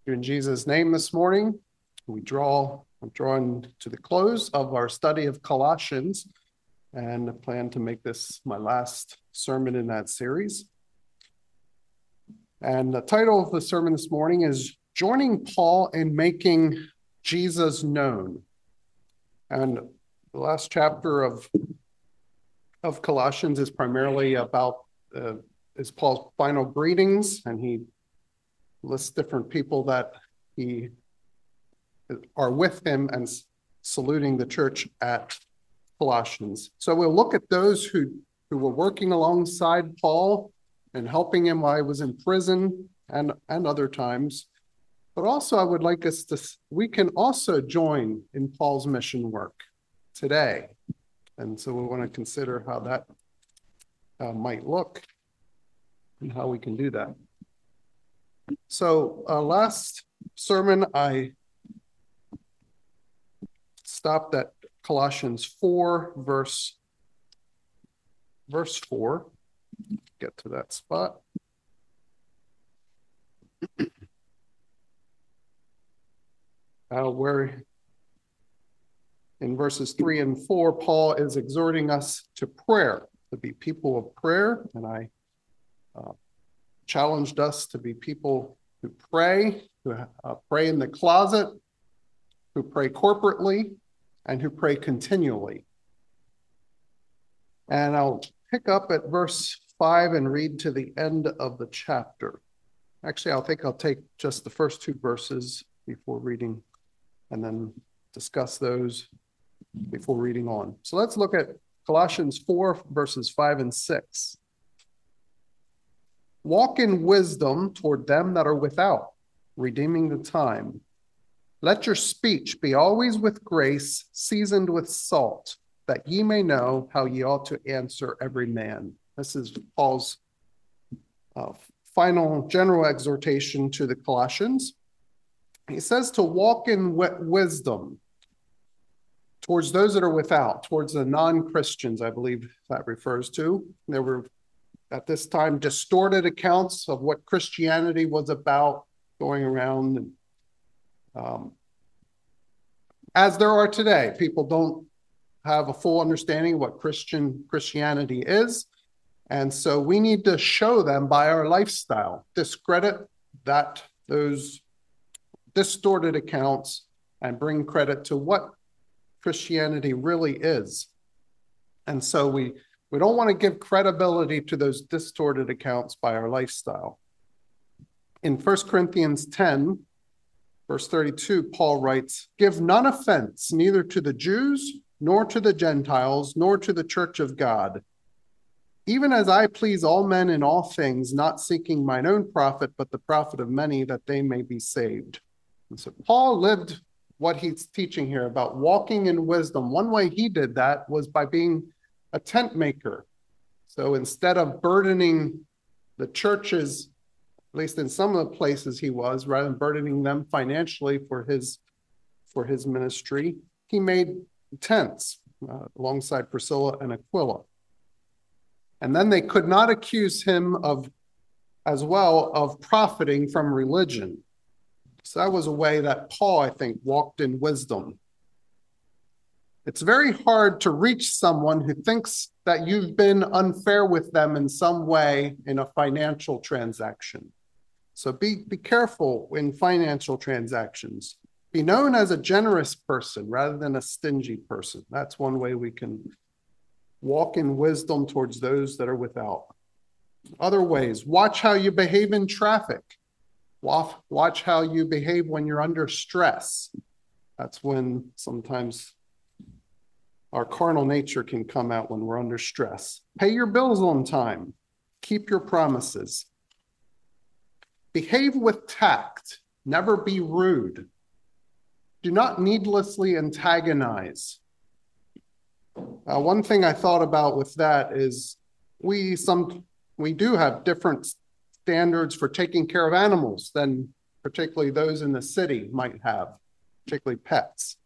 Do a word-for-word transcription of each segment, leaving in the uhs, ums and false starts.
In Jesus' name this morning, we draw, I'm drawing to the close of our study of Colossians, and I plan to make this my last sermon in that series. And the title of the sermon this morning is Joining Paul in Making Jesus Known. And the last chapter of, of Colossians is primarily about uh, is Paul's final greetings, and he lists different people that he are with him and saluting the church at Colossians. So we'll look at those who, who were working alongside Paul and helping him while he was in prison and, and other times. But also I would like us to, we can also join in Paul's mission work today. And so we want to consider how that uh, might look and how we can do that. So uh, last sermon, I stopped at Colossians four, verse, verse four. Get to that spot. Uh, where in verses three and four, Paul is exhorting us to prayer, to be people of prayer. And I uh, challenged us to be people who pray, who uh, pray in the closet, who pray corporately, and who pray continually. And I'll pick up at verse five and read to the end of the chapter. Actually, I'll think I'll take just the first two verses before reading and then discuss those before reading on. So let's look at Colossians four, verses five and six. Walk in wisdom toward them that are without, redeeming the time. Let your speech be always with grace, seasoned with salt, that ye may know how ye ought to answer every man. This is Paul's uh, final general exhortation to the Colossians. He says to walk in w- wisdom towards those that are without, towards the non-Christians, I believe that refers to. There were at this time distorted accounts of what Christianity was about going around. And, um, as there are today, people don't have a full understanding of what Christian Christianity is. And so we need to show them by our lifestyle, discredit that those distorted accounts and bring credit to what Christianity really is. And so we We don't want to give credibility to those distorted accounts by our lifestyle. In First Corinthians ten, verse thirty-two, Paul writes, "Give none offense, neither to the Jews, nor to the Gentiles, nor to the church of God, even as I please all men in all things, not seeking mine own profit, but the profit of many, that they may be saved." And so Paul lived what he's teaching here about walking in wisdom. One way he did that was by being a tent maker. So instead of burdening the churches, at least in some of the places he was, rather than burdening them financially for his for his ministry, he made tents uh, alongside Priscilla and Aquila. And then they could not accuse him of, as well, of profiting from religion. So that was a way that Paul, I think, walked in wisdom. It's very hard to reach someone who thinks that you've been unfair with them in some way in a financial transaction. So be, be careful in financial transactions. Be known as a generous person rather than a stingy person. That's one way we can walk in wisdom towards those that are without. Other ways, watch how you behave in traffic. Watch, watch how you behave when you're under stress. That's when sometimes our carnal nature can come out when we're under stress. Pay your bills on time. Keep your promises. Behave with tact. Never be rude. Do not needlessly antagonize. Uh, one thing I thought about with that is we some we do have different standards for taking care of animals than particularly those in the city might have, particularly pets.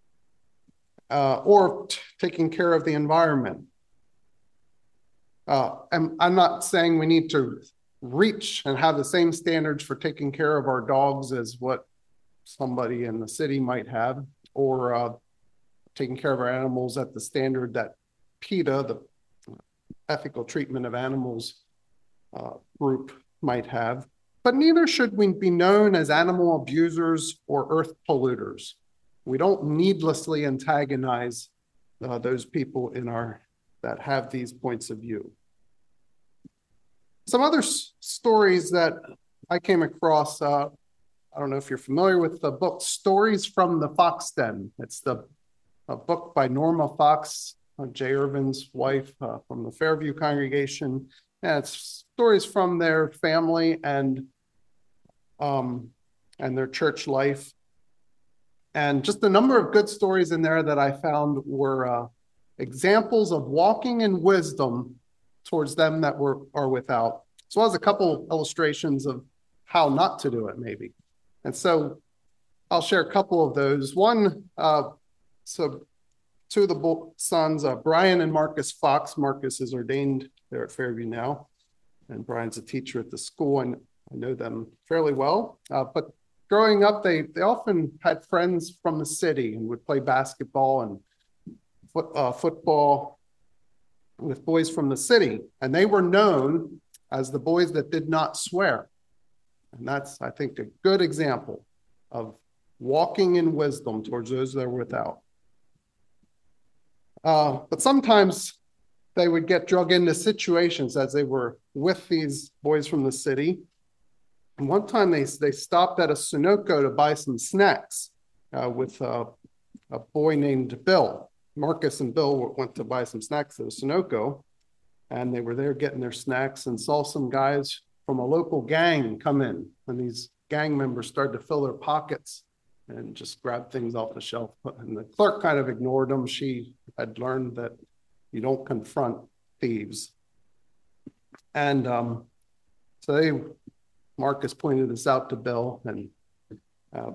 Uh, or t- taking care of the environment. Uh, I'm, I'm not saying we need to reach and have the same standards for taking care of our dogs as what somebody in the city might have, or uh, taking care of our animals at the standard that PETA, the Ethical Treatment of Animals uh, group, might have. But neither should we be known as animal abusers or earth polluters. We don't needlessly antagonize uh, those people in our that have these points of view. Some other stories that I came across, uh, I don't know if you're familiar with the book Stories from the Fox Den. It's the a book by Norma Fox, uh, Jay Irvin's wife, uh, from the Fairview congregation. And it's stories from their family and um, and their church life. And just a number of good stories in there that I found were uh, examples of walking in wisdom towards them that were are without, as well as a couple illustrations of how not to do it, maybe. And so I'll share a couple of those. One, uh, so two of the sons, uh, Brian and Marcus Fox. Marcus is ordained there at Fairview now, and Brian's a teacher at the school, and I know them fairly well. Uh, but growing up, they they often had friends from the city and would play basketball and foot, uh, football with boys from the city. And they were known as the boys that did not swear. And that's, I think, a good example of walking in wisdom towards those that are without. Uh, but sometimes they would get drug into situations as they were with these boys from the city. And one time they, they stopped at a Sunoco to buy some snacks uh, with uh, a boy named Bill. Marcus and Bill went to buy some snacks at a Sunoco, and they were there getting their snacks and saw some guys from a local gang come in. And these gang members started to fill their pockets and just grab things off the shelf. And the clerk kind of ignored them. She had learned that you don't confront thieves. And um, so they, Marcus pointed this out to Bill, and uh,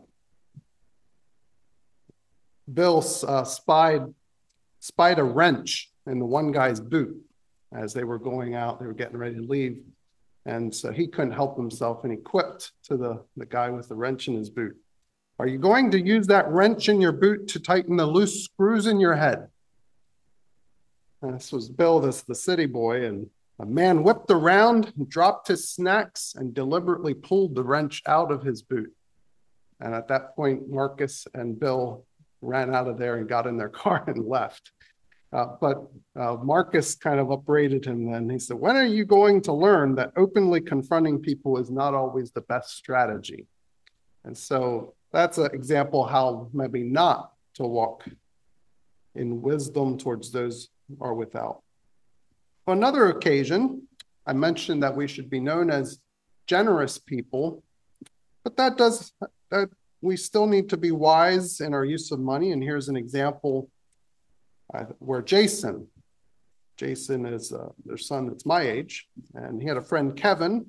Bill uh, spied, spied a wrench in the one guy's boot as they were going out. They were getting ready to leave. And so he couldn't help himself, and he quipped to the, the guy with the wrench in his boot, "Are you going to use that wrench in your boot to tighten the loose screws in your head?" And this was Bill, this the city boy, and a man whipped around, dropped his snacks, and deliberately pulled the wrench out of his boot. And at that point, Marcus and Bill ran out of there and got in their car and left. Uh, but uh, Marcus kind of upbraided him then. He said, "When are you going to learn that openly confronting people is not always the best strategy?" And so that's an example how maybe not to walk in wisdom towards those who are without. On another occasion, I mentioned that we should be known as generous people, but that does, that we still need to be wise in our use of money. And here's an example uh, where Jason, Jason is uh, their son that's my age, and he had a friend, Kevin,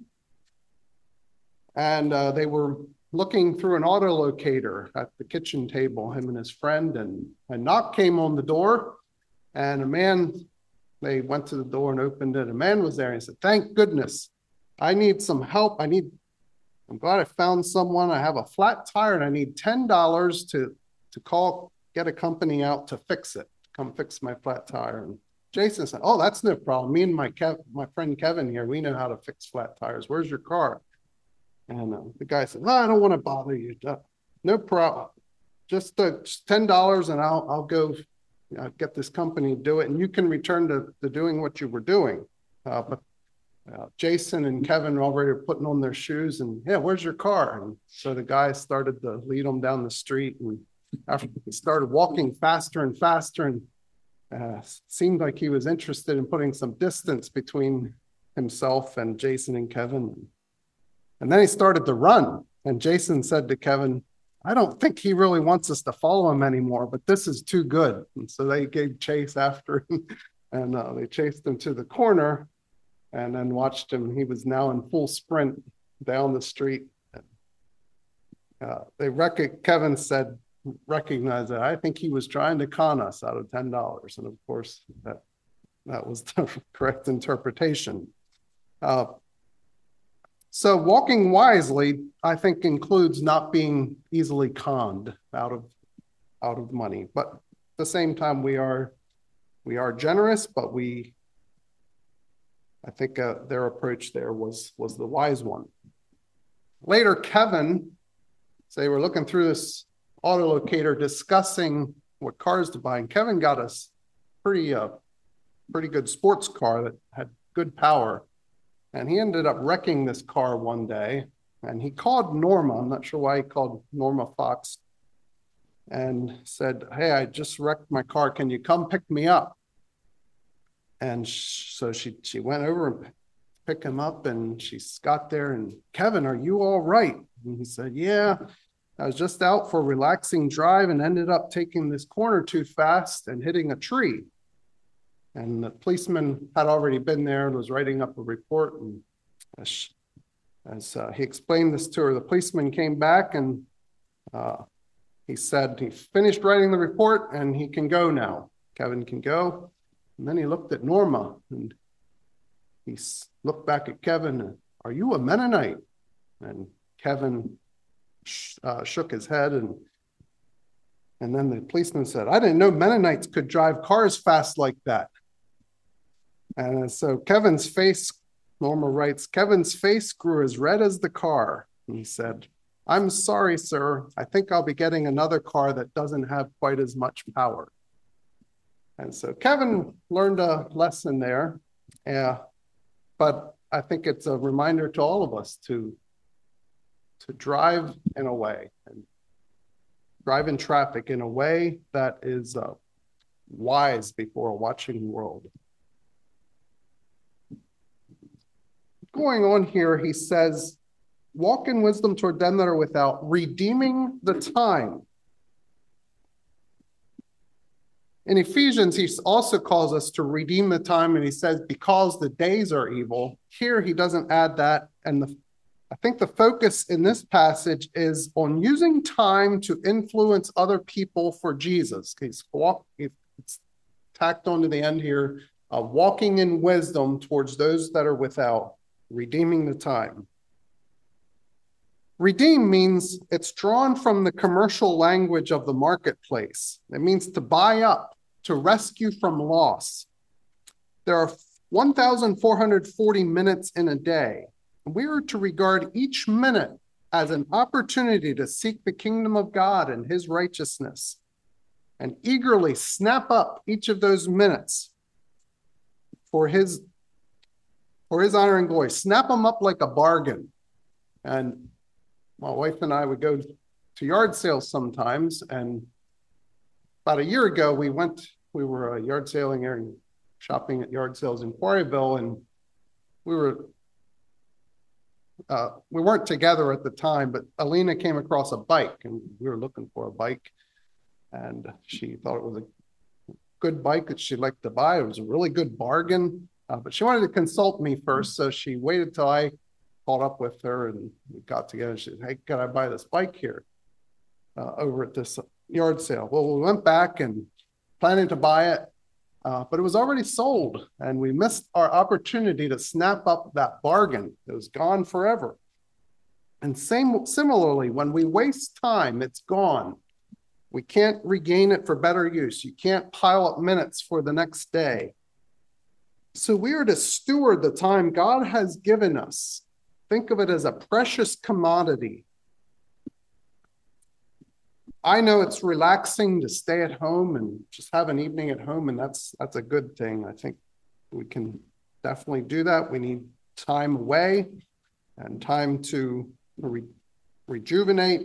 and uh, they were looking through an auto locator at the kitchen table, him and his friend, and a knock came on the door, and a man, they went to the door and opened it. A man was there, and he said, "Thank goodness, I need some help. I need, I'm glad I found someone. I have a flat tire, and I need ten dollars to, to call, get a company out to fix it, come fix my flat tire." And Jason said, "Oh, that's no problem. Me and my Kev, my friend Kevin here, we know how to fix flat tires. Where's your car?" And uh, the guy said, "No, I don't want to bother you. Uh, no problem. Just, uh, just ten dollars, and I'll I'll go uh, get this company to do it, and you can return to, to doing what you were doing." Uh, but uh, Jason and Kevin already were putting on their shoes, and, "Yeah, where's your car?" And so the guy started to lead them down the street, and after he started walking faster and faster, and uh, seemed like he was interested in putting some distance between himself and Jason and Kevin. And then he started to run, and Jason said to Kevin, "I don't think he really wants us to follow him anymore, but this is too good." And so they gave chase after him, and uh, they chased him to the corner, and then watched him. He was now in full sprint down the street. Uh, they rec- Kevin said, "Recognize that. I think he was trying to con us out of ten dollars." And of course, that, that was the correct interpretation. Uh, So walking wisely, I think, includes not being easily conned out of out of money. But at the same time, we are we are generous, but we I think uh, their approach there was was the wise one. Later, Kevin, so they were looking through this autolocator discussing what cars to buy, and Kevin got us pretty uh pretty good sports car that had good power. And he ended up wrecking this car one day, and he called Norma. I'm not sure why he called Norma Fox, and said, "Hey, I just wrecked my car. Can you come pick me up?" And sh- so she she went over and picked him up, and she got there, and, "Kevin, are you all right?" And he said, "Yeah, I was just out for a relaxing drive and ended up taking this corner too fast and hitting a tree." And the policeman had already been there and was writing up a report. And as, as uh, he explained this to her, the policeman came back and uh, he said he finished writing the report and he can go now. Kevin can go. And then he looked at Norma and he looked back at Kevin. And, "Are you a Mennonite?" And Kevin sh- uh, shook his head. And and then the policeman said, "I didn't know Mennonites could drive cars fast like that." And so Kevin's face, Norma writes, "Kevin's face grew as red as the car." And he said, "I'm sorry, sir. I think I'll be getting another car that doesn't have quite as much power." And so Kevin learned a lesson there. Yeah, but I think it's a reminder to all of us to, to drive in a way, and drive in traffic in a way that is uh, wise before a watching world. Going on here, he says, "Walk in wisdom toward them that are without, redeeming the time." In Ephesians, he also calls us to redeem the time, and he says, "because the days are evil." Here, he doesn't add that. And the, I think the focus in this passage is on using time to influence other people for Jesus. He's walk, it's tacked onto the end here, uh, walking in wisdom towards those that are without. Redeeming the time. Redeem means it's drawn from the commercial language of the marketplace. It means to buy up, to rescue from loss. There are one thousand four hundred forty minutes in a day. We are to regard each minute as an opportunity to seek the kingdom of God and his righteousness, and eagerly snap up each of those minutes for his For his honor and glory. Snap them up like a bargain. And my wife and I would go to yard sales sometimes. And about a year ago, we went, we were uh, yard sailing and shopping at yard sales in Quarryville. And we were, uh, we weren't together at the time, but Alina came across a bike and we were looking for a bike. And she thought it was a good bike that she'd like to buy. It was a really good bargain. Uh, but she wanted to consult me first, so she waited till I caught up with her and we got together. And she said, "Hey, can I buy this bike here uh, over at this yard sale?" Well, we went back and planning to buy it, uh, but it was already sold, and we missed our opportunity to snap up that bargain. It was gone forever. And same similarly, when we waste time, it's gone. We can't regain it for better use. You can't pile up minutes for the next day. So we are to steward the time God has given us. Think of it as a precious commodity. I know it's relaxing to stay at home and just have an evening at home, and that's that's a good thing. I think we can definitely do that. We need time away and time to re rejuvenate.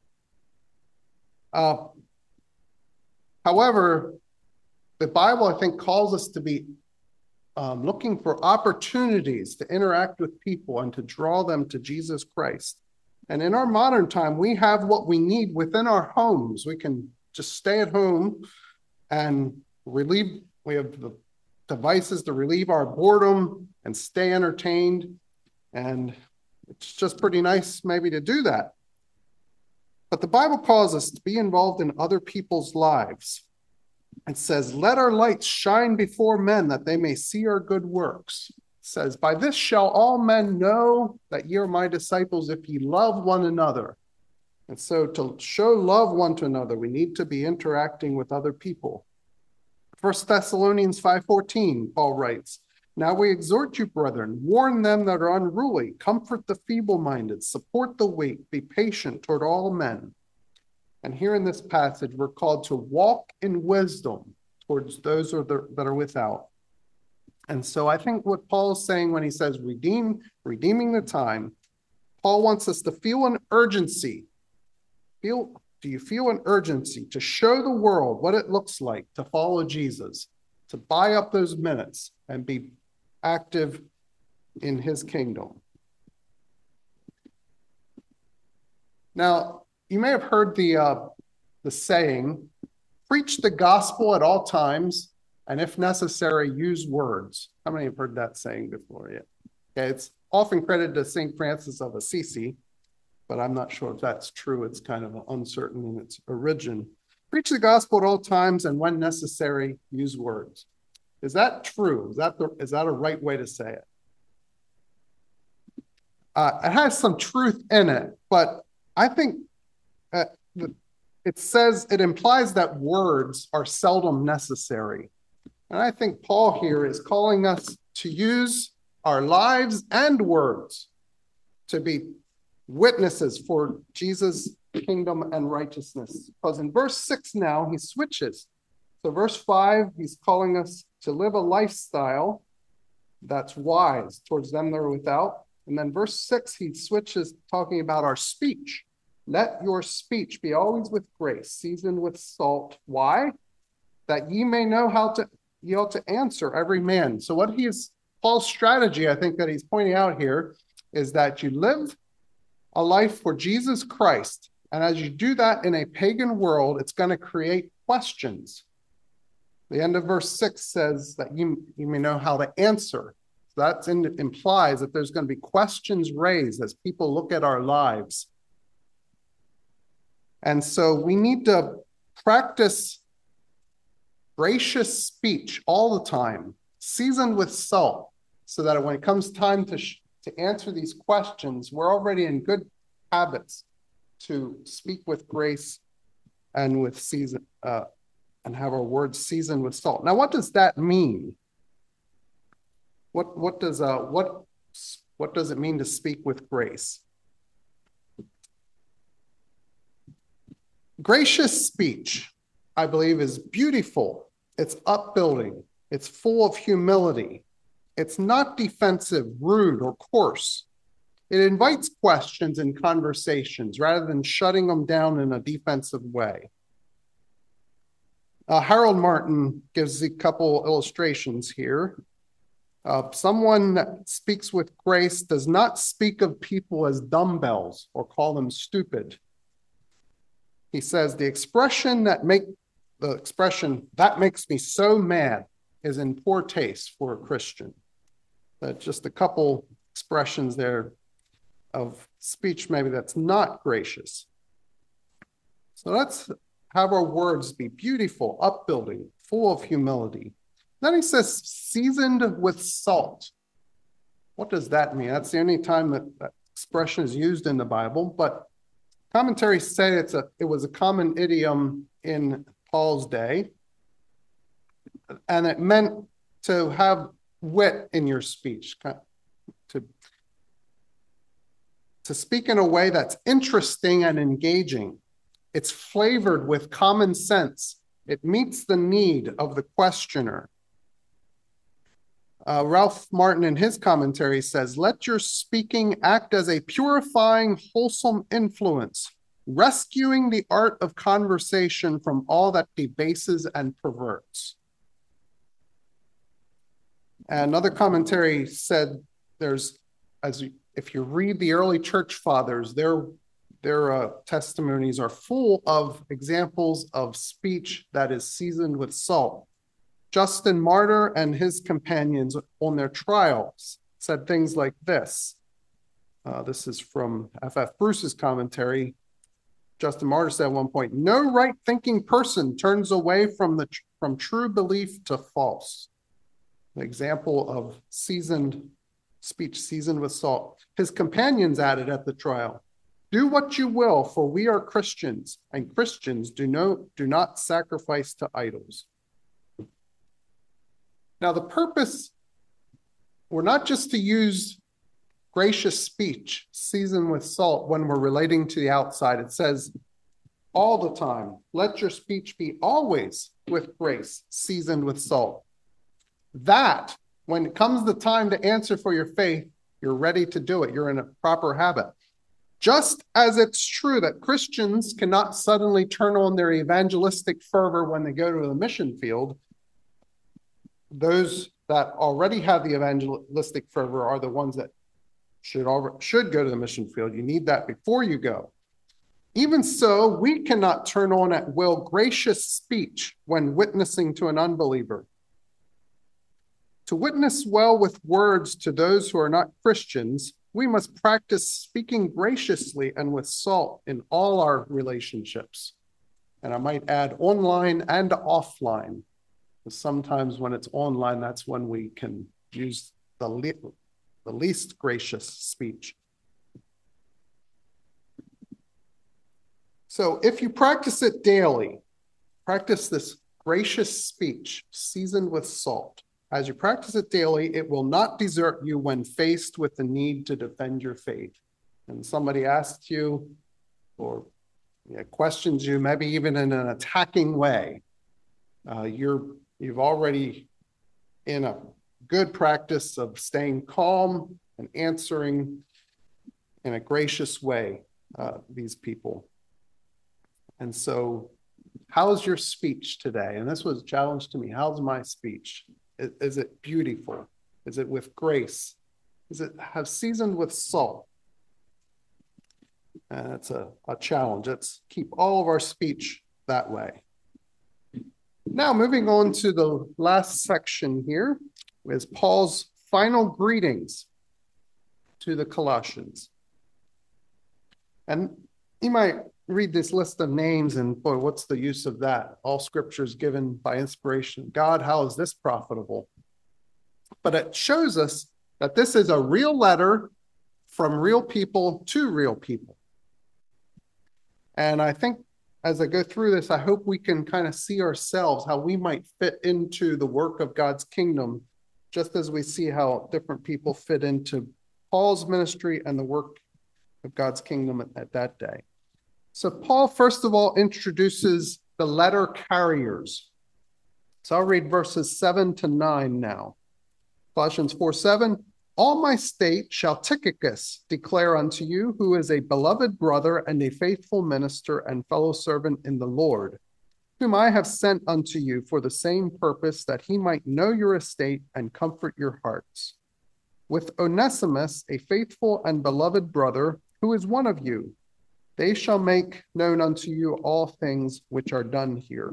Uh, however, the Bible, I think, calls us to be Um, looking for opportunities to interact with people and to draw them to Jesus Christ. And in our modern time, we have what we need within our homes. We can just stay at home and relieve, we have the devices to relieve our boredom and stay entertained. And it's just pretty nice maybe to do that. But the Bible calls us to be involved in other people's lives. It says, "Let our lights shine before men that they may see our good works." says, by this shall all men know that ye are my disciples if ye love one another. And so to show love one to another, we need to be interacting with other people. First Thessalonians five fourteen, Paul writes, now we exhort you, brethren, warn them that are unruly, comfort the feeble-minded, support the weak, be patient toward all men. And here in this passage, we're called to walk in wisdom towards those that are without. And so I think what Paul is saying when he says redeem, redeeming the time, Paul wants us to feel an urgency. Feel, do you feel an urgency to show the world what it looks like to follow Jesus, to buy up those minutes and be active in his kingdom? Now, you may have heard the uh, the saying, preach the gospel at all times, and if necessary, use words. How many have heard that saying before yet? Okay, it's often credited to Saint Francis of Assisi, but I'm not sure if that's true. It's kind of uncertain in its origin. Preach the gospel at all times, and when necessary, use words. Is that true? Is that the, is that a right way to say it? Uh, it has some truth in it, but I think uh, it says, it implies that words are seldom necessary. And I think Paul here is calling us to use our lives and words to be witnesses for Jesus' kingdom and righteousness. Because in verse six now, he switches. So verse five, he's calling us to live a lifestyle that's wise towards them that are without. And then verse six, he switches talking about our speech. Let your speech be always with grace, seasoned with salt. Why? That ye may know how to, ye ought to answer every man. So what he is, Paul's strategy, I think that he's pointing out here, is that you live a life for Jesus Christ. And as you do that in a pagan world, it's going to create questions. The end of verse six says that you, you may know how to answer. So that implies that there's going to be questions raised as people look at our lives. And so we need to practice gracious speech all the time, seasoned with salt, so that when it comes time to, sh- to answer these questions, we're already in good habits to speak with grace and with season, uh, and have our words seasoned with salt. Now, what does that mean? What what does uh what what does it mean to speak with grace? Gracious speech, I believe, is beautiful. It's upbuilding. It's full of humility. It's not defensive, rude, or coarse. It invites questions and conversations rather than shutting them down in a defensive way. Uh, Harold Martin gives a couple illustrations here. Uh, someone that speaks with grace does not speak of people as dumbbells or call them stupid. He says the expression that make the expression that makes me so mad is in poor taste for a Christian. That's just a couple expressions there of speech maybe that's not gracious. So let's have our words be beautiful, upbuilding, full of humility. Then he says, seasoned with salt. What does that mean? That's the only time that that expression is used in the Bible, but commentaries say it's a it was a common idiom in Paul's day, and it meant to have wit in your speech, to, to speak in a way that's interesting and engaging. It's flavored with common sense. It meets the need of the questioner. Uh, Ralph Martin in his commentary says, let your speaking act as a purifying, wholesome influence, rescuing the art of conversation from all that debases and perverts. Another commentary said, there's, as you, if you read the early church fathers, their, their uh, testimonies are full of examples of speech that is seasoned with salt. Justin Martyr and his companions on their trials said things like this. Uh, this is from F F Bruce's commentary. Justin Martyr said at one point, no right-thinking person turns away from the from true belief to false. An example of seasoned speech seasoned with salt. His companions added at the trial, do what you will, for we are Christians, and Christians do, no, do not sacrifice to idols. Now, the purpose, we're not just to use gracious speech seasoned with salt when we're relating to the outside. It says all the time, let your speech be always with grace, seasoned with salt. That, when it comes the time to answer for your faith, you're ready to do it. You're in a proper habit. Just as it's true that Christians cannot suddenly turn on their evangelistic fervor when they go to the mission field, those that already have the evangelistic fervor are the ones that should, already, should go to the mission field. You need that before you go. Even so, we cannot turn on at will gracious speech when witnessing to an unbeliever. To witness well with words to those who are not Christians, we must practice speaking graciously and with salt in all our relationships. And I might add online and offline. Because sometimes when it's online, that's when we can use the, le- the least gracious speech. So if you practice it daily, practice this gracious speech seasoned with salt. As you practice it daily, it will not desert you when faced with the need to defend your faith. And somebody asks you or yeah, questions you, maybe even in an attacking way, uh, you're you've already in a good practice of staying calm and answering in a gracious way uh, these people. And so, how's your speech today? And this was a challenge to me. How's my speech? Is, is it beautiful? Is it with grace? Is it have seasoned with salt? And it's a, a challenge. Let's keep all of our speech that way. Now, moving on to the last section here is Paul's final greetings to the Colossians. And you might read this list of names and, boy, what's the use of that? All scripture is given by inspiration of God. How is this profitable? But it shows us that this is a real letter from real people to real people. And I think as I go through this, I hope we can kind of see ourselves, how we might fit into the work of God's kingdom, just as we see how different people fit into Paul's ministry and the work of God's kingdom at, at that day. So Paul, first of all, introduces the letter carriers. So I'll read verses seven to nine now. Colossians four seven, all my state shall Tychicus declare unto you, who is a beloved brother and a faithful minister and fellow servant in the Lord, whom I have sent unto you for the same purpose, that he might know your estate and comfort your hearts. With Onesimus, a faithful and beloved brother, who is one of you, they shall make known unto you all things which are done here.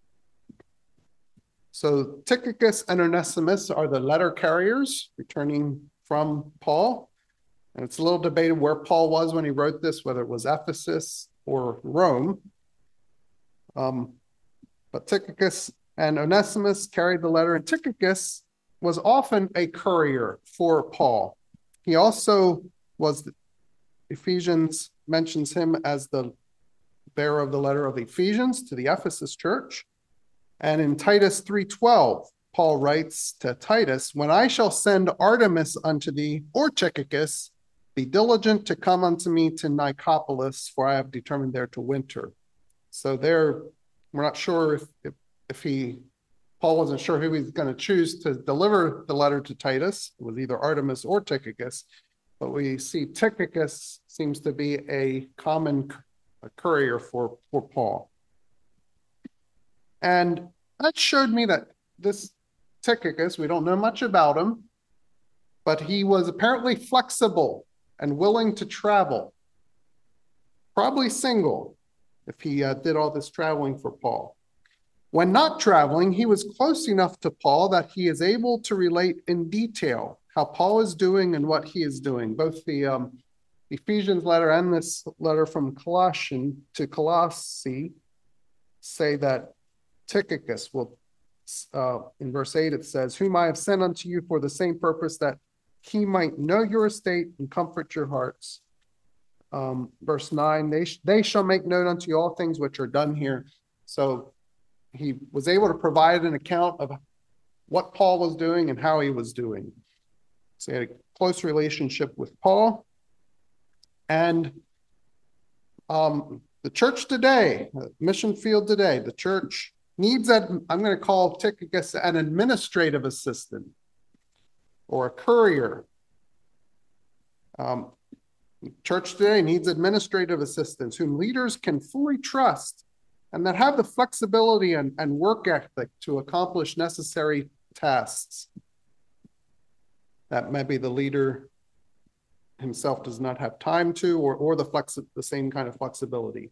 So Tychicus and Onesimus are the letter carriers returning from Paul. And it's a little debated where Paul was when he wrote this, whether it was Ephesus or Rome. Um, but Tychicus and Onesimus carried the letter, and Tychicus was often a courier for Paul. He also was, Ephesians mentions him as the bearer of the letter of Ephesians to the Ephesus church. And in Titus three twelve, Paul writes to Titus, when I shall send Artemis unto thee, or Tychicus, be diligent to come unto me to Nicopolis, for I have determined there to winter. So there, we're not sure if, if, if he, Paul wasn't sure who he was going to choose to deliver the letter to Titus. It was either Artemis or Tychicus. But we see Tychicus seems to be a common a courier for, for Paul. And that showed me that this Tychicus, we don't know much about him, but he was apparently flexible and willing to travel. Probably single if he uh, did all this traveling for Paul. When not traveling, he was close enough to Paul that he is able to relate in detail how Paul is doing and what he is doing. Both the um, Ephesians letter and this letter from Colossian to Colossae say that Tychicus will, uh, in verse eight, it says, whom I have sent unto you for the same purpose, that he might know your estate and comfort your hearts. Um, verse nine, they, sh- they shall make known unto you all things which are done here. So he was able to provide an account of what Paul was doing and how he was doing. So he had a close relationship with Paul. And um, the church today, mission field today, the church needs that. I'm going to call Tychicus an administrative assistant or a courier. Um, church today needs administrative assistants whom leaders can fully trust and that have the flexibility and, and work ethic to accomplish necessary tasks that maybe the leader himself does not have time to, or, or the, flexi- the same kind of flexibility.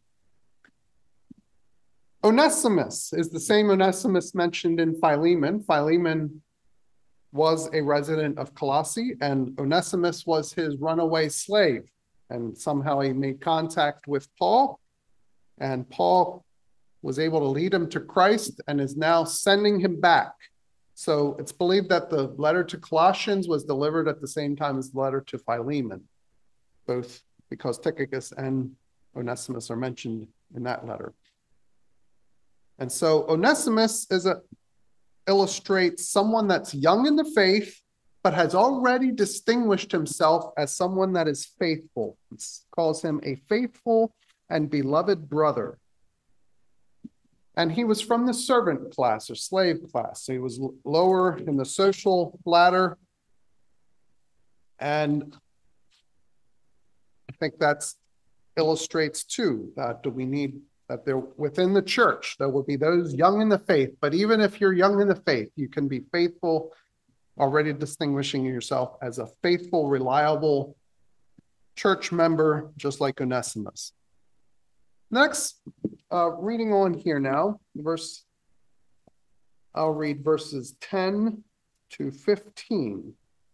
Onesimus is the same Onesimus mentioned in Philemon. Philemon was a resident of Colossae, and Onesimus was his runaway slave. And somehow he made contact with Paul, and Paul was able to lead him to Christ and is now sending him back. So it's believed that the letter to Colossians was delivered at the same time as the letter to Philemon, both because Tychicus and Onesimus are mentioned in that letter. And so Onesimus is a, illustrates someone that's young in the faith, but has already distinguished himself as someone that is faithful. It calls him a faithful and beloved brother. And he was from the servant class or slave class. So he was l- lower in the social ladder. And I think that illustrates too that we need that there within the church, there will be those young in the faith. But even if you're young in the faith, you can be faithful, already distinguishing yourself as a faithful, reliable church member, just like Onesimus. Next, uh, reading on here now, verse, I'll read verses ten to fifteen.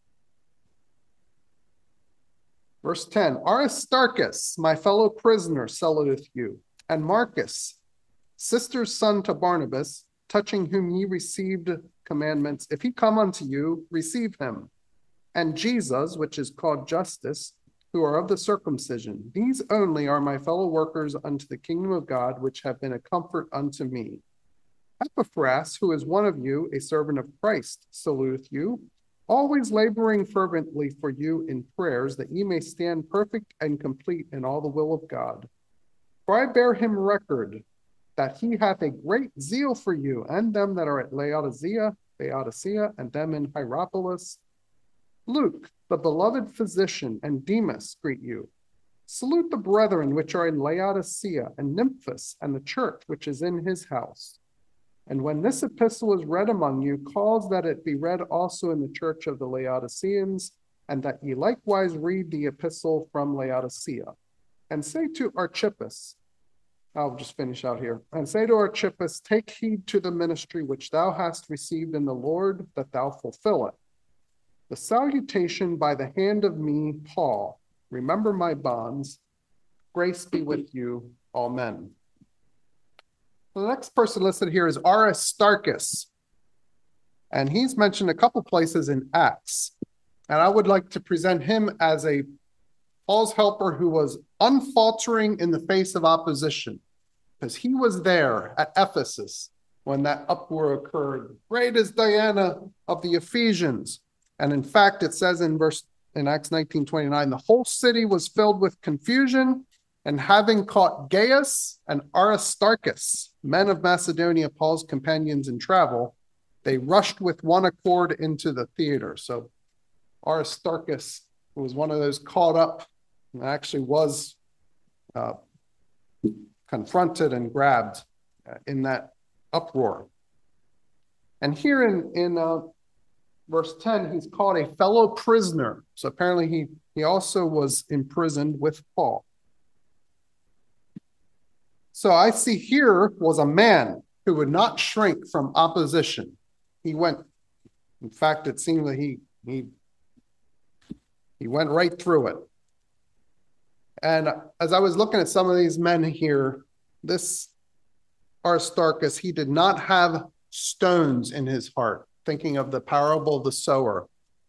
Verse ten, Aristarchus, my fellow prisoner, saluteth you, and Marcus, sister's son to Barnabas, touching whom ye received commandments. If he come unto you, receive him. And Jesus, which is called Justus, who are of the circumcision. These only are my fellow workers unto the kingdom of God, which have been a comfort unto me. Epaphras, who is one of you, a servant of Christ, saluteth you, always laboring fervently for you in prayers, that ye may stand perfect and complete in all the will of God. For I bear him record that he hath a great zeal for you, and them that are at Laodicea, Laodicea, and them in Hierapolis. Luke, the beloved physician, and Demas greet you. Salute the brethren which are in Laodicea, and Nymphas, and the church which is in his house. And when this epistle is read among you, cause that it be read also in the church of the Laodiceans, and that ye likewise read the epistle from Laodicea. And say to Archippus, I'll just finish out here, and say to Archippus, take heed to the ministry which thou hast received in the Lord, that thou fulfill it. The salutation by the hand of me, Paul. Remember my bonds. Grace be with you. Amen. The next person listed here is Aristarchus. And he's mentioned a couple places in Acts. And I would like to present him as a Paul's helper who was unfaltering in the face of opposition, because he was there at Ephesus when that uproar occurred. Great is Diana of the Ephesians. And in fact, it says in verse in Acts nineteen twenty-nine, the whole city was filled with confusion, and having caught Gaius and Aristarchus, men of Macedonia, Paul's companions in travel, they rushed with one accord into the theater. So Aristarchus was one of those caught up and actually was uh, confronted and grabbed uh, in that uproar. And here in, in uh, verse ten, he's called a fellow prisoner. So apparently he, he also was imprisoned with Paul. So I see here was a man who would not shrink from opposition. He went, in fact, it seemed that he, he, he went right through it. And as I was looking at some of these men here, this Aristarchus, he did not have stones in his heart, thinking of the parable of the sower.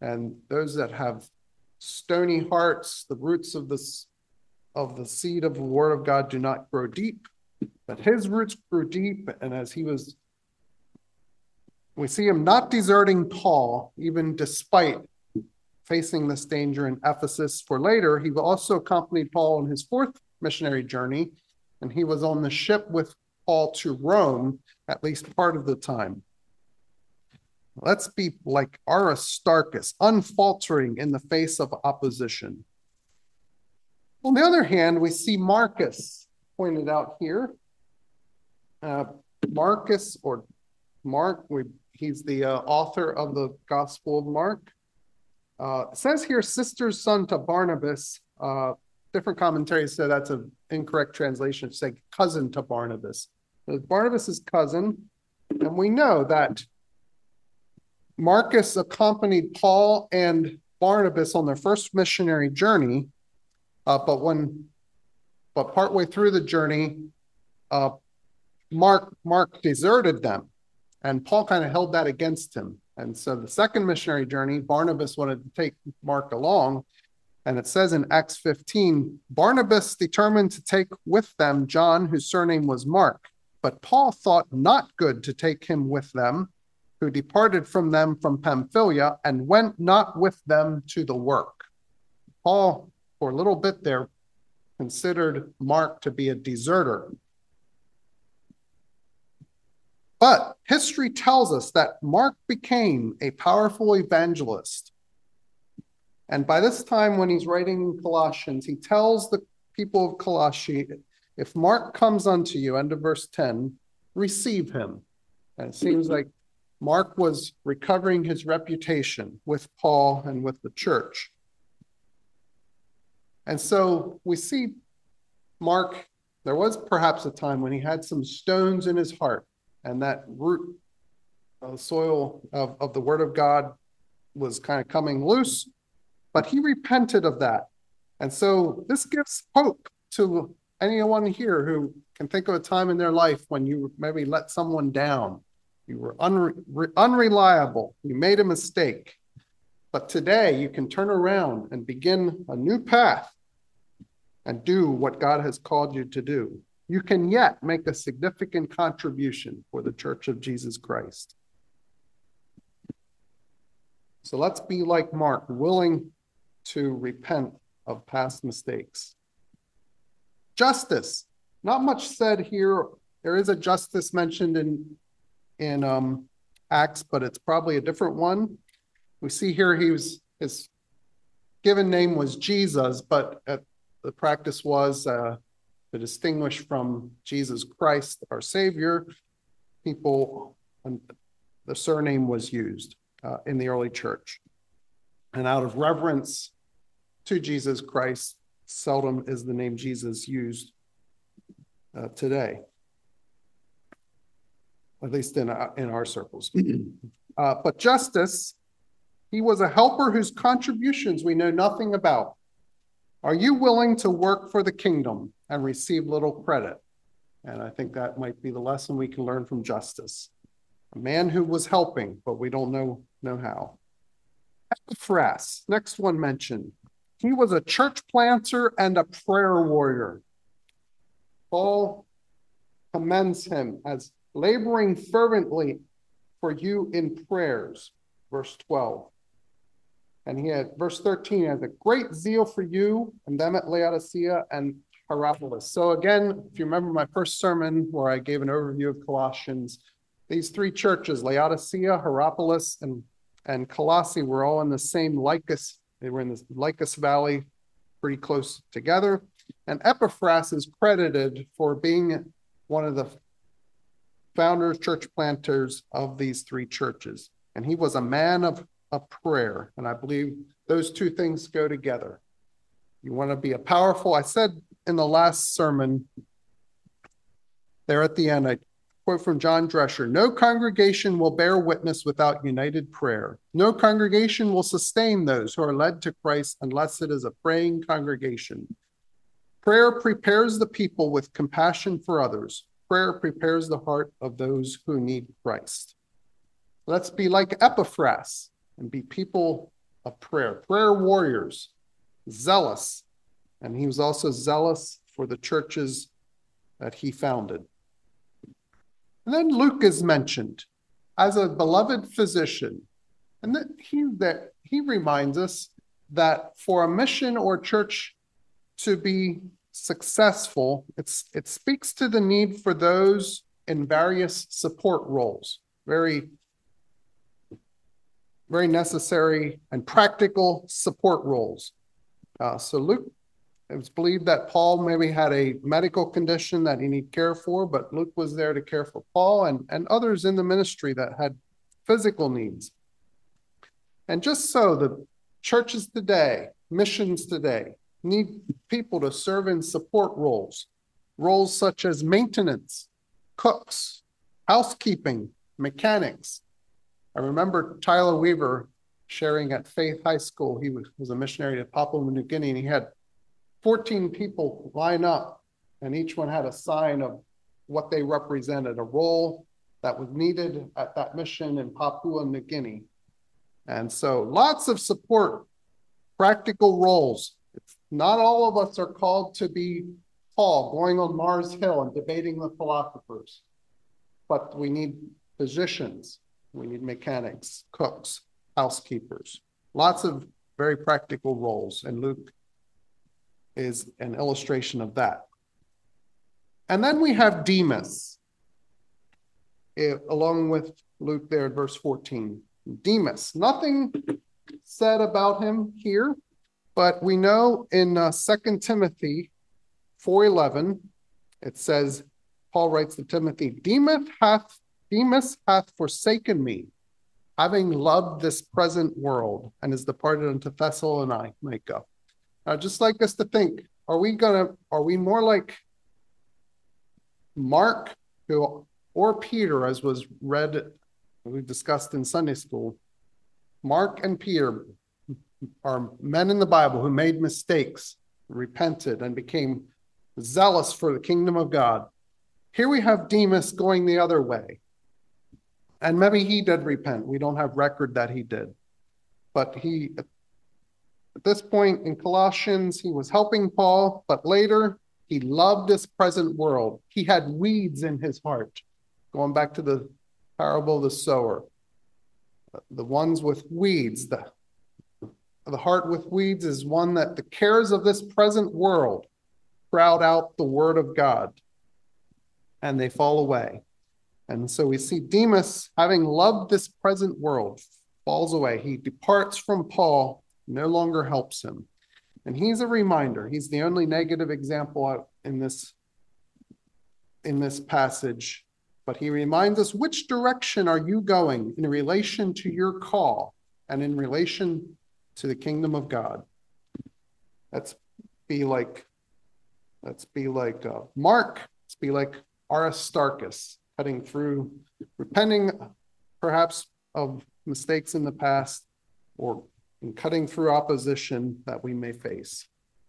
And those that have stony hearts, the roots of this of the seed of the word of God do not grow deep, but his roots grew deep. And as he was, we see him not deserting Paul, even despite facing this danger in Ephesus. For later, he also accompanied Paul on his fourth missionary journey, and he was on the ship with Paul to Rome at least part of the time. Let's be like Aristarchus, unfaltering in the face of opposition. On the other hand, we see Marcus pointed out here. Uh, Marcus, or Mark, we, he's the uh, author of the Gospel of Mark. Uh, it says here, sister's son to Barnabas. Uh, different commentaries say that's an incorrect translation. It's like cousin to Barnabas. Barnabas' cousin, and we know that Marcus accompanied Paul and Barnabas on their first missionary journey, uh, but when, but partway through the journey, uh, Mark Mark deserted them, and Paul kind of held that against him. And so the second missionary journey, Barnabas wanted to take Mark along, and it says in Acts fifteen, Barnabas determined to take with them John, whose surname was Mark, but Paul thought not good to take him with them, who departed from them from Pamphylia and went not with them to the work. Paul, for a little bit there, considered Mark to be a deserter. But history tells us that Mark became a powerful evangelist. And by this time, when he's writing in Colossians, he tells the people of Colossae, if Mark comes unto you, end of verse ten, receive him. And it seems like Mark was recovering his reputation with Paul and with the church. And so we see Mark, there was perhaps a time when he had some stones in his heart, and that root of the soil of, of the word of God was kind of coming loose, but he repented of that. And so this gives hope to anyone here who can think of a time in their life when you maybe let someone down. You were unre- unreliable. You made a mistake. But today you can turn around and begin a new path and do what God has called you to do. You can yet make a significant contribution for the Church of Jesus Christ. So let's be like Mark, willing to repent of past mistakes. Justice. Not much said here. There is a justice mentioned in, in um, Acts, but it's probably a different one. We see here he was, his given name was Jesus, but at, the practice was uh, to distinguish from Jesus Christ, our Savior. People, the surname was used uh, in the early church. And out of reverence to Jesus Christ, seldom is the name Jesus used uh, today, at least in, uh, in our circles. uh, but Justus, he was a helper whose contributions we know nothing about. Are you willing to work for the kingdom and receive little credit? And I think that might be the lesson we can learn from Justus. A man who was helping, but we don't know, know how. Epaphras, next one mentioned. He was a church planter and a prayer warrior. Paul commends him as laboring fervently for you in prayers, verse twelve. And he had, verse thirteen, he has a great zeal for you and them at Laodicea and Hierapolis. So again, if you remember my first sermon where I gave an overview of Colossians, these three churches, Laodicea, Hierapolis, and, and Colossae, were all in the same Lycus. They were in the Lycus Valley, pretty close together. And Epaphras is credited for being one of the founders, church planters of these three churches. And he was a man of, of prayer. And I believe those two things go together. You want to be a powerful, I said in the last sermon there at the end, I quote from John Drescher, no congregation will bear witness without united prayer. No congregation will sustain those who are led to Christ unless it is a praying congregation. Prayer prepares the people with compassion for others. Prayer prepares the heart of those who need Christ. Let's be like Epaphras and be people of prayer, prayer warriors, zealous. And he was also zealous for the churches that he founded. And then Luke is mentioned as a beloved physician. And that he, that he reminds us that for a mission or church to be successful, it's, it speaks to the need for those in various support roles, very, very necessary and practical support roles. Uh, so Luke, it was believed that Paul maybe had a medical condition that he needed care for, but Luke was there to care for Paul and, and others in the ministry that had physical needs. And just so the churches today, missions today, need people to serve in support roles, roles such as maintenance, cooks, housekeeping, mechanics. I remember Tyler Weaver sharing at Faith High School. He was, was a missionary to Papua New Guinea, and he had fourteen people line up, and each one had a sign of what they represented, a role that was needed at that mission in Papua New Guinea. And so lots of support, practical roles. It's not all of us are called to be Paul going on Mars Hill and debating the philosophers, but we need physicians, we need mechanics, cooks, housekeepers, lots of very practical roles, and Luke is an illustration of that. And then we have Demas, it, along with Luke there in verse fourteen. Demas, nothing said about him here, but we know in uh, Second Timothy four eleven, it says, Paul writes to Timothy, Demas hath, Demas hath forsaken me, having loved this present world, and is departed unto Thessalonica. I'd just like us to think, are we gonna, are we more like Mark who, or Peter, as was read, we discussed in Sunday school? Mark and Peter are men in the Bible who made mistakes, repented, and became zealous for the kingdom of God. Here we have Demas going the other way. And maybe he did repent. We don't have record that he did. But he, at this point in Colossians, he was helping Paul, but later he loved this present world. He had weeds in his heart. Going back to the parable of the sower. The ones with weeds, the, the heart with weeds is one that the cares of this present world crowd out the word of God, and they fall away. And so we see Demas, having loved this present world, falls away. He departs from Paul, no longer helps him. And he's a reminder. He's the only negative example in this, in this passage. But he reminds us, which direction are you going in relation to your call and in relation to the kingdom of God? Let's be like, let's be like uh, Mark. Let's be like Aristarchus, cutting through, repenting perhaps of mistakes in the past, or in cutting through opposition that we may face.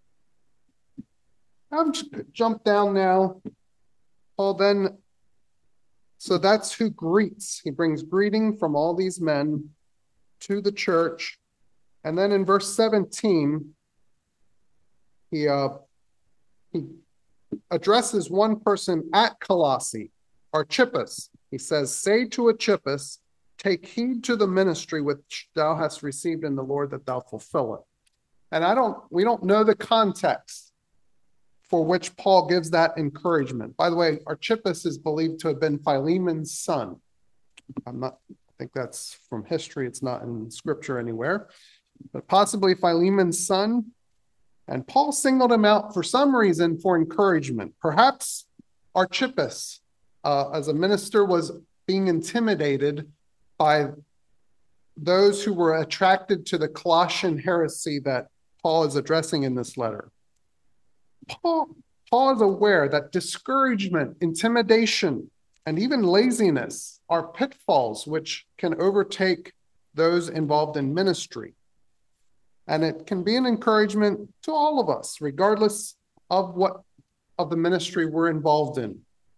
I'll jump down now. Paul then, so that's who greets. He brings greeting from all these men to the church. And then in verse seventeen, he, uh, he addresses one person at Colossae, Archippus. He says, say to Archippus, take heed to the ministry which thou hast received in the Lord, that thou fulfill it. And I don't, we don't know the context for which Paul gives that encouragement. By the way, Archippus is believed to have been Philemon's son. I'm not, I think that's from history. It's not in scripture anywhere, but possibly Philemon's son. And Paul singled him out for some reason for encouragement. Perhaps Archippus, uh, as a minister, was being intimidated by those who were attracted to the Colossian heresy that Paul is addressing in this letter. Paul, Paul is aware that discouragement, intimidation, and even laziness are pitfalls which can overtake those involved in ministry. And it can be an encouragement to all of us, regardless of what of the ministry we're involved in.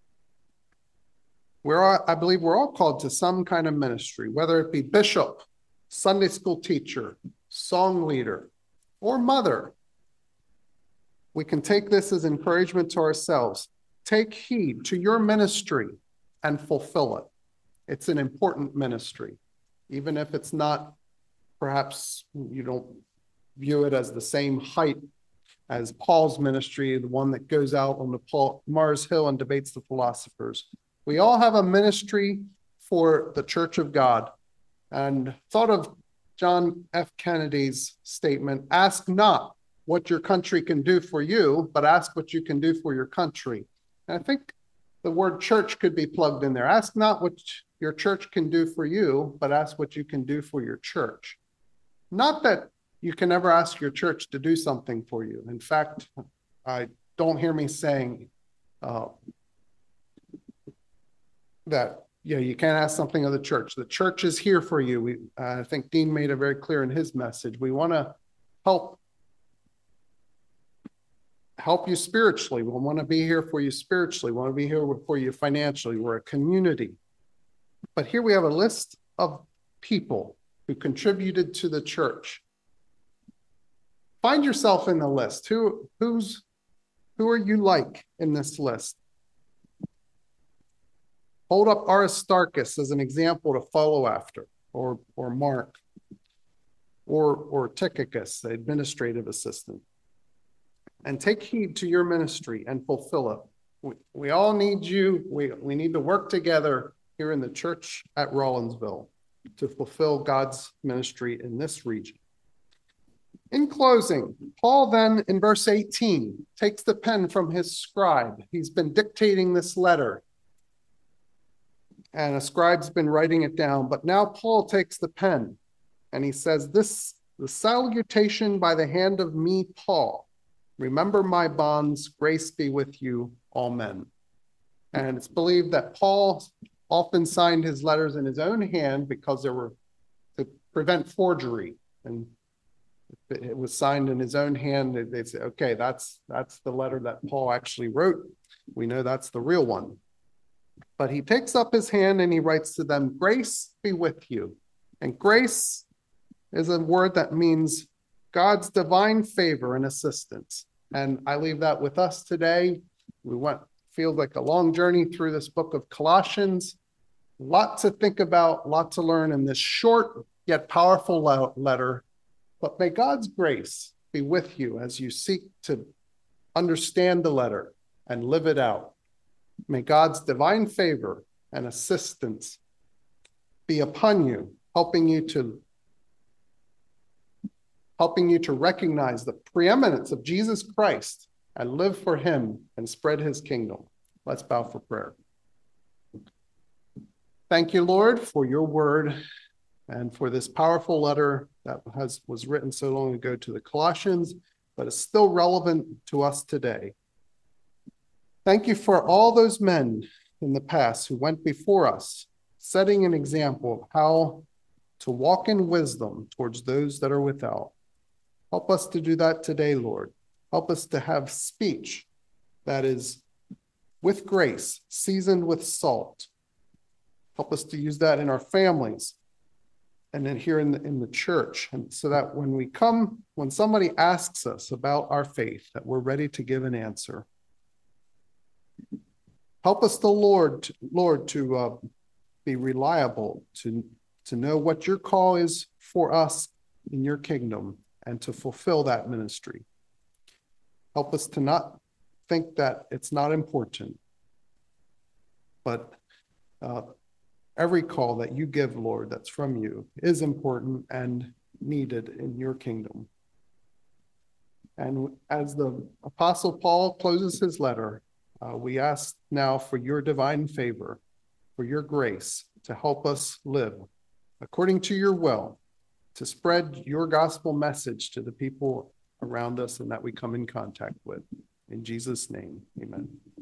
We're all, I believe we're all called to some kind of ministry, whether it be bishop, Sunday school teacher, song leader, or mother. We can take this as encouragement to ourselves. Take heed to your ministry and fulfill it. It's an important ministry, even if it's not, perhaps you don't view it as the same height as Paul's ministry, the one that goes out on the Paul, Mars Hill and debates the philosophers. We all have a ministry for the Church of God. And thought of John F. Kennedy's statement, ask not what your country can do for you, but ask what you can do for your country. And I think the word church could be plugged in there. Ask not what your church can do for you, but ask what you can do for your church. Not that you can never ask your church to do something for you. In fact, I don't hear me saying uh, that you know, you can't ask something of the church. The church is here for you. We, uh, I think Dean made it very clear in his message. We want to help help you spiritually. We want to be here for you spiritually. We want to be here for you financially. We're a community. But here we have a list of people who contributed to the church. Find yourself in the list. Who, who's, who are you like in this list? Hold up Aristarchus as an example to follow after, or, or Mark, or, or Tychicus, the administrative assistant. And take heed to your ministry and fulfill it. We, we all need you. We, we need to work together here in the church at Rawlinsville to fulfill God's ministry in this region. In closing, Paul then in verse eighteen takes the pen from his scribe. He's been dictating this letter, and a scribe's been writing it down. But now Paul takes the pen and he says, this, the salutation by the hand of me, Paul. Remember my bonds, grace be with you, all men. And it's believed that Paul often signed his letters in his own hand because there were, to prevent forgery. And if it was signed in his own hand, they'd say, okay, that's, that's the letter that Paul actually wrote. We know that's the real one. But he takes up his hand and he writes to them, grace be with you. And grace is a word that means God's divine favor and assistance. And I leave that with us today. We went, feels like a long journey through this book of Colossians. A lot to think about, a lot to learn in this short yet powerful letter. But may God's grace be with you as you seek to understand the letter and live it out. May God's divine favor and assistance be upon you, helping you to helping you to recognize the preeminence of Jesus Christ and live for him and spread his kingdom. Let's bow for prayer. Thank you, Lord, for your word and for this powerful letter that has was written so long ago to the Colossians, but is still relevant to us today. Thank you for all those men in the past who went before us, setting an example of how to walk in wisdom towards those that are without. Help us to do that today, Lord. Help us to have speech that is with grace, seasoned with salt. Help us to use that in our families and then here in the, in the church, and so that when we come, when somebody asks us about our faith, that we're ready to give an answer. Help us, the Lord, Lord, to uh, be reliable, to, to know what your call is for us in your kingdom, and to fulfill that ministry. Help us to not think that it's not important, but uh, every call that you give, Lord, that's from you is important and needed in your kingdom. And as the Apostle Paul closes his letter, uh, we ask now for your divine favor, for your grace to help us live according to your will, to spread your gospel message to the people around us and that we come in contact with. In Jesus' name, amen.